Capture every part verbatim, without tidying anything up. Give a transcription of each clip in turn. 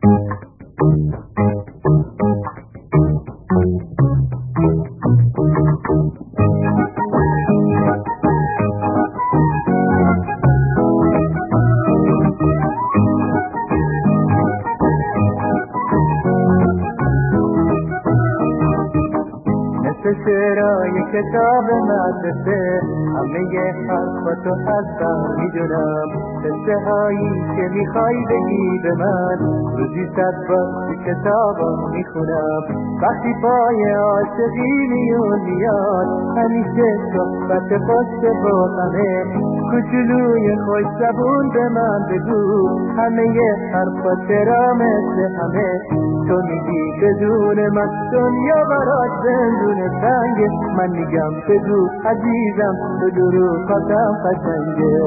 شعرهای کتاب مدرسه همه حرفاتو از بر میدونم، قصه هایی که میخوای بگی به من روزی صد بار تو کتابا میخونم. وقتی پای عاشقی میون میاد همیشه صحبت خوش با همه، کوچولوی خوش زبون به من بگو همه حرفا چرا مثل همه. تو میگی بدون من دنیا برات زندون تنگه، من میگم بگو عزیزم تو دروغاتم قشنگه.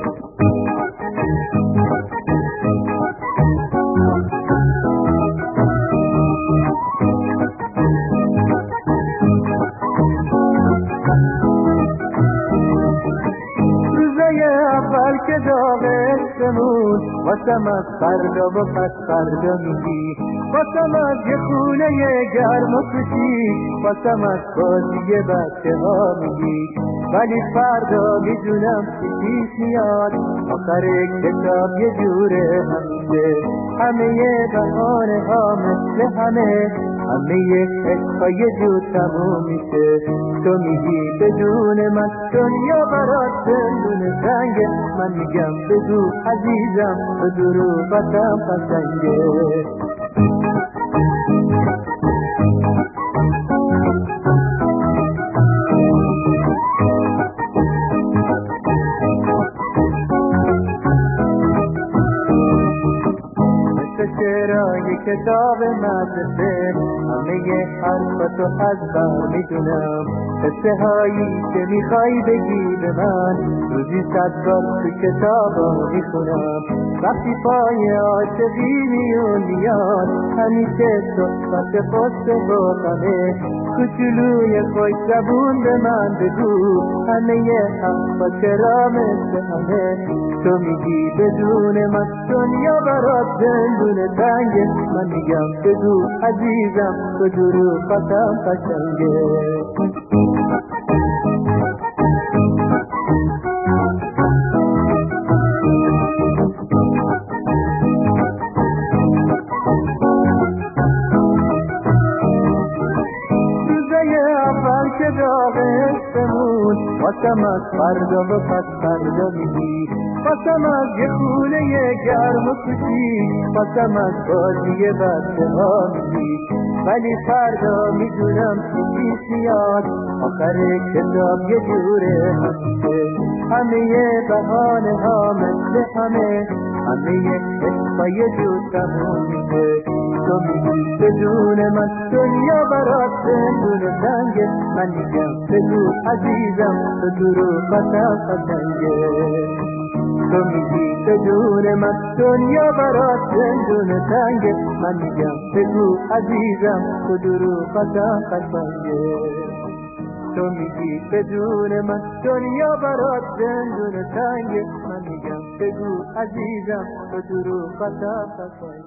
اول که داغ عشقمون واسم از فردا و پس فردا میگی، واسم از یه خونه گرم و خوشی، واسم از بازی بچه ها میگی. ولی فردا میدونم چی پیش میاد، آخر کتاب یه جوره همیشه، همه بهانه ها مثل همه، همه عشقا یه جور تموم میشه. تو میگی بدون من دنیا برات زندون تنگه، من میگم بگو عزیزم تو دروغاتم قشنگه. شعرهای کتاب مدرسه همه حرفاتو از بر میدونم، قصه هایی که میخوای بگی به من روزی صد بار تو کتابا میخونم. وقتی پای عاشقی میون میاد همیشه صحبت خوش با غمه، کوچولوی خوش زبون به من بگو همه حرفا چرا مثل همه. تو میگی بدون من دنیا برات زندون تنگه، من میگم بگو عزیزم تو دروغاتم قشنگه. اول که داغ عشقمون واسم از فردا و پس فردا میگی، واسم از یه خونه گرم و خوشی، واسم از بازی بچه ها میگی. ولی فردا میدونم چی پیش میاد، آخر کتاب یه جوره همیشه، همه بهانه ها مثل همه، همه عشقا یه جور تموم میشه. تو میگی بدون من دنیا برات زندون تنگه، من میگم بگو عزیزم تو دروغاتم قشنگه. تو میگی بدون من دنیا برات زندون تنگه، من میگم بگو عزیزم تو دروغاتم قشنگه. تو میگی بدون من دنیا برات زندون تنگه، من میگم بگو عزیزم تو دروغاتم قشنگه.